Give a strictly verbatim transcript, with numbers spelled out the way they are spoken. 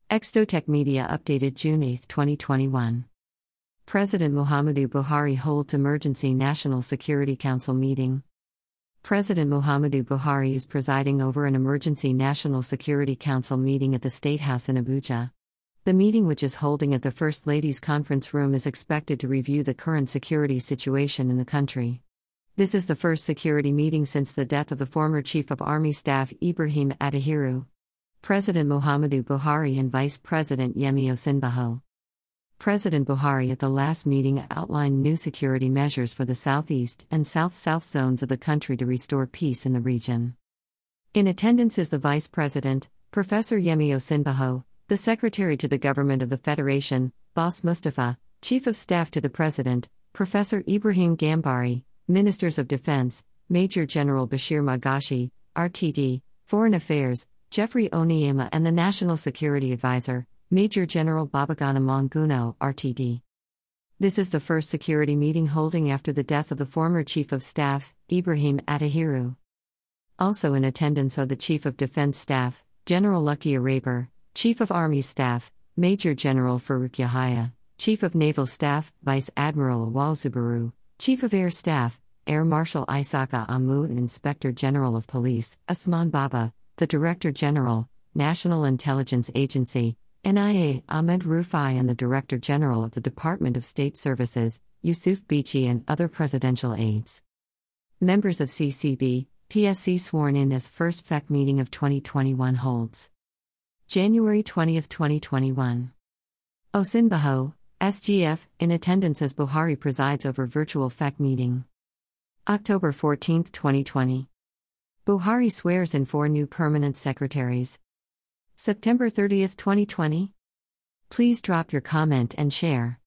Exotech Media updated June eighth, twenty twenty-one. President Muhammadu Buhari holds Emergency National Security Council meeting. President Muhammadu Buhari is presiding over an Emergency National Security Council meeting at the State House in Abuja. The meeting, which is holding at the First Lady's Conference Room, is expected to review the current security situation in the country. This is the first security meeting since the death of the former Chief of Army Staff Ibrahim Attahiru. President Muhammadu Buhari and Vice President Yemi Osinbajo. President Buhari at the last meeting outlined new security measures for the southeast and south-south zones of the country to restore peace in the region. In attendance is the Vice President, Professor Yemi Osinbajo, the Secretary to the Government of the Federation, Boss Mustafa, Chief of Staff to the President, Professor Ibrahim Gambari, Ministers of Defense, Major General Bashir Magashi, R T D, Foreign Affairs, Jeffrey Oniyama, and the National Security Advisor, Major General Babagana Monguno, R T D. This is the first security meeting holding after the death of the former Chief of Staff, Ibrahim Attahiru. Also in attendance are the Chief of Defense Staff, General Lucky Araber, Chief of Army Staff, Major General Farouk Yahaya, Chief of Naval Staff, Vice Admiral Awal Zubaru, Chief of Air Staff, Air Marshal Isaka Amu, and Inspector General of Police, Asman Baba, the Director General, National Intelligence Agency, N I A, Ahmed Rufai, and the Director General of the Department of State Services, Yusuf Bichi, and other presidential aides. Members of C C B, P S C sworn in as first F E C meeting of twenty twenty-one holds. January twentieth, twenty twenty-one. Osinbajo, S G F, in attendance as Buhari presides over virtual F E C meeting. October fourteenth, twenty twenty. Buhari swears in four new permanent secretaries. September thirtieth, twenty twenty. Please drop your comment and share.